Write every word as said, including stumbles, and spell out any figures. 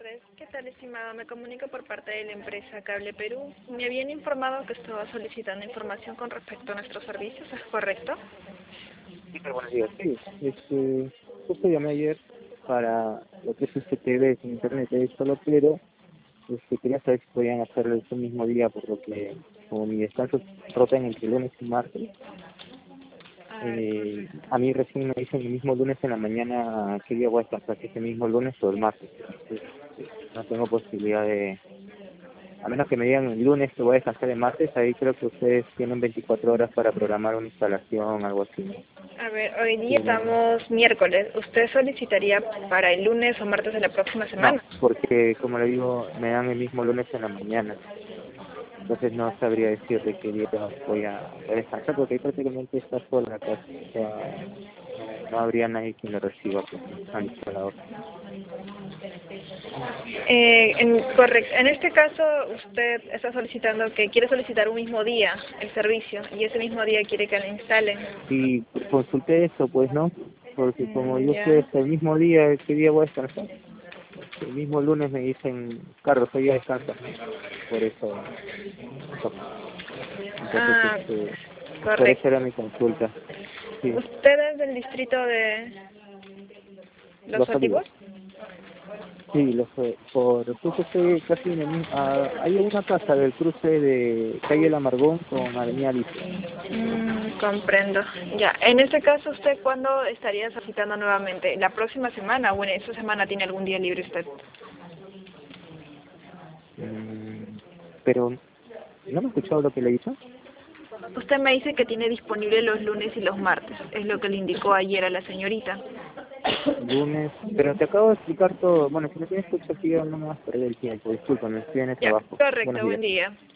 tardes. ¿Qué tal, estimado? Me comunico por parte de la empresa Cable Perú. Me habían informado que estaba solicitando información con respecto a nuestros servicios, ¿es correcto? Sí, pero buenos días. Sí, este, justo llamé ayer para lo que es este T V en internet, eh, solo, pero este, quería saber si podían hacerlo ese mismo día, por lo que como mi descanso rotan entre lunes y martes, Ah, eh, a mí recién me dicen el mismo lunes en la mañana qué día voy a descansar, si ese mismo lunes o el martes. Entonces, eh, no tengo posibilidad de, a menos que me digan el lunes que voy a descansar el martes, ahí creo que ustedes tienen veinticuatro horas para programar una instalación, algo así, ¿no? a ver, hoy día Pero estamos miércoles. ¿Usted solicitaría para el lunes o martes de la próxima no, semana? porque como le digo, me dan el mismo lunes en la mañana. Entonces no sabría decirle qué día voy a, voy a descansar, porque ahí prácticamente está sola la casa. O sea, no, no habría nadie quien lo reciba, pues, ¿no? Al instalador. Eh, en, correcto. En este caso, usted está solicitando que quiere solicitar un mismo día el servicio y ese mismo día quiere que le instalen. Y consulté eso, pues, ¿no? Porque como Mm, yo sé ya. hasta el mismo día qué día voy a descansar, el mismo lunes me dicen, Carlos, hoy ya descansas, ¿no? Por eso, eso. Entonces, Ah, este, por eso correcto. era mi consulta. Sí, ¿Usted es del distrito de Los Los Olivos? Olivos. Sí, los, eh, por justo estoy casi en el mismo, ah, hay una casa del cruce de calle El Amargón con Avenida Alicia. Mm, comprendo. Ya, en este caso, ¿usted cuándo estaría solicitando nuevamente? ¿La próxima semana o en esta semana tiene algún día libre usted? Mm, pero, ¿no me ha escuchado lo que le he dicho? Usted me dice que tiene disponible los lunes y los martes, es lo que le indicó ayer a la señorita. Lunes, pero te acabo de explicar todo. Bueno, si no tienes escucha aquí, no me vas a perder el tiempo. Discúlpame, estoy en el Ya, trabajo. Buenos correcto, buen días. día.